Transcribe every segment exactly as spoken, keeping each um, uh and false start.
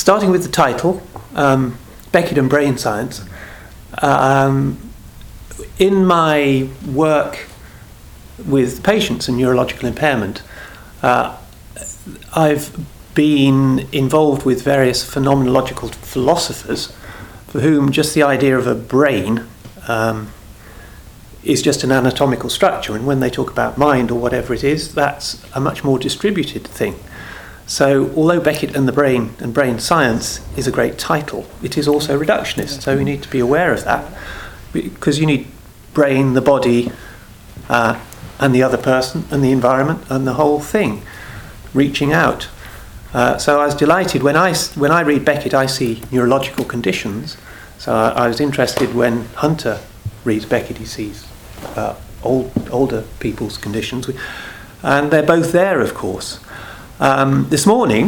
starting with the title, um, Beckett and Brain Science. Um, in my work with patients and neurological impairment, uh, I've been involved with various phenomenological philosophers for whom just the idea of a brain um, is just an anatomical structure, and when they talk about mind or whatever it is, that's a much more distributed thing. So although Beckett and the Brain and Brain Science is a great title, it is also reductionist, so we need to be aware of that, because you need brain, the body, uh, and the other person, and the environment, and the whole thing, reaching out. Uh, so I was delighted, when I, when I read Beckett, I see neurological conditions, so I, I was interested when Hunter reads Beckett, he sees uh, old, older people's conditions, and they're both there, of course. Um, this morning,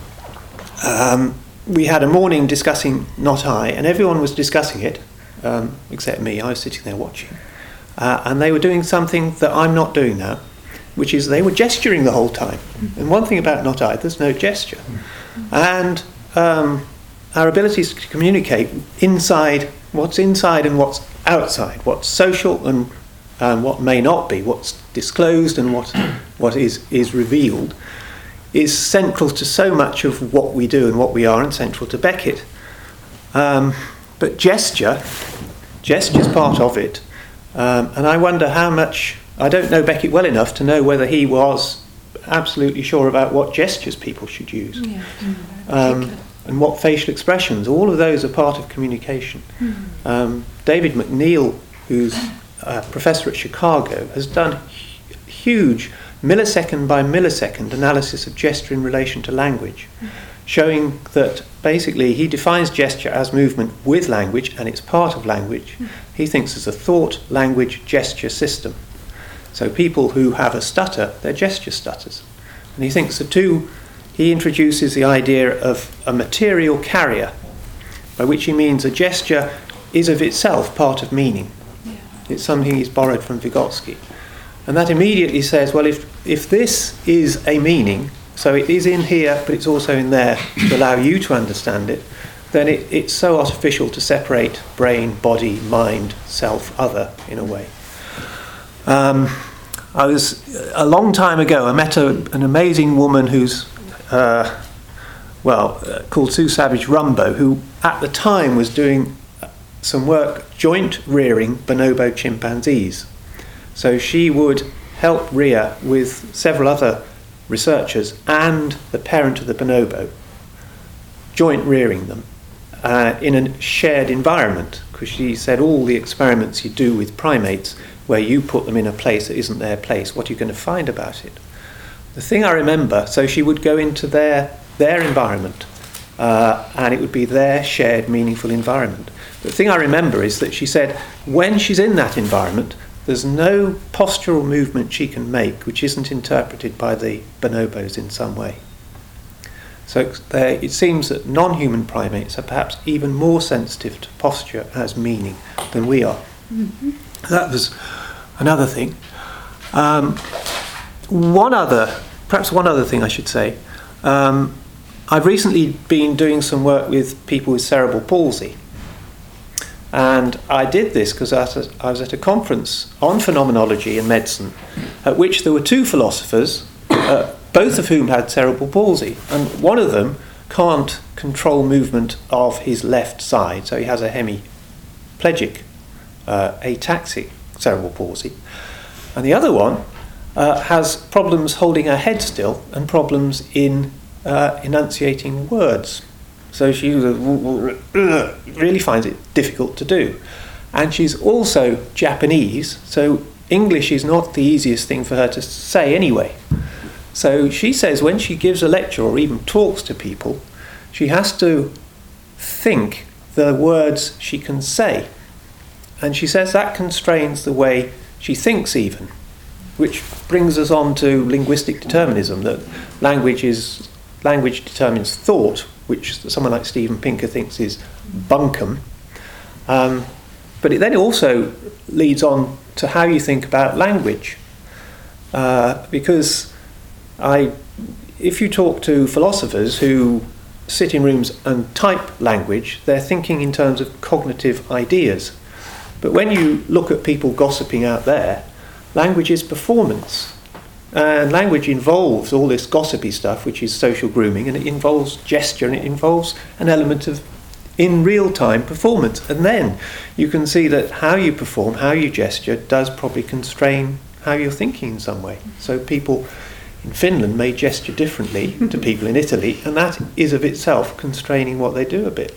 um, we had a morning discussing Not I, and everyone was discussing it, um, except me. I was sitting there watching. Uh, and they were doing something that I'm not doing now, which is they were gesturing the whole time. And one thing about Not I, there's no gesture. And um, our abilities to communicate inside, what's inside and what's outside, what's social and, and what may not be, what's disclosed and what what is, is revealed, is central to so much of what we do and what we are, and central to Beckett. Um, but gesture, gesture's part of it. Um, and I wonder how much, I don't know Beckett well enough to know whether he was absolutely sure about what gestures people should use. Yeah. Um, and what facial expressions, all of those are part of communication. Mm-hmm. Um, David McNeil, who's a professor at Chicago, has done hu- huge millisecond by millisecond analysis of gesture in relation to language, mm-hmm. showing that basically he defines gesture as movement with language, and it's part of language. Mm-hmm. He thinks it's a thought, language, gesture system. So people who have a stutter, they're gesture stutters. And he thinks the two, he introduces the idea of a material carrier, by which he means a gesture is of itself part of meaning. Yeah. It's something he's borrowed from Vygotsky. And that immediately says, well, if, if this is a meaning, so it is in here, but it's also in there to allow you to understand it, then it, it's so artificial to separate brain, body, mind, self, other, in a way. Um, I was, a long time ago, I met a, an amazing woman who's, uh, well, uh, called Sue Savage Rumbo, who at the time was doing some work joint rearing bonobo chimpanzees. So she would help rear with several other researchers and the parent of the bonobo, joint rearing them uh, in a shared environment, because she said all the experiments you do with primates where you put them in a place that isn't their place, what are you going to find about it? The thing I remember, so she would go into their their environment, uh, and it would be their shared meaningful environment. The thing I remember is that she said when she's in that environment, there's no postural movement she can make which isn't interpreted by the bonobos in some way. So there, it seems that non-human primates are perhaps even more sensitive to posture as meaning than we are. Mm-hmm. That was another thing. Um, one other, perhaps one other thing I should say. Um, I've recently been doing some work with people with cerebral palsy. And I did this because I, I was at a conference on phenomenology and medicine at which there were two philosophers, uh, both of whom had cerebral palsy. And one of them can't control movement of his left side, so he has a hemiplegic Uh, ataxic cerebral palsy, and the other one uh, has problems holding her head still and problems in uh, enunciating words. So she really finds it difficult to do. And she's also Japanese, so English is not the easiest thing for her to say anyway. So she says when she gives a lecture or even talks to people, she has to think the words she can say. And she says that constrains the way she thinks even, which brings us on to linguistic determinism, that language is language determines thought, which someone like Steven Pinker thinks is bunkum. Um, but it then also leads on to how you think about language. Uh, because I, if you talk to philosophers who sit in rooms and type language, they're thinking in terms of cognitive ideas. But when you look at people gossiping out there, language is performance. And language involves all this gossipy stuff, which is social grooming, and it involves gesture, and it involves an element of in real-time performance. And then you can see that how you perform, how you gesture, does probably constrain how you're thinking in some way. So people in Finland may gesture differently to people in Italy, and that is of itself constraining what they do a bit.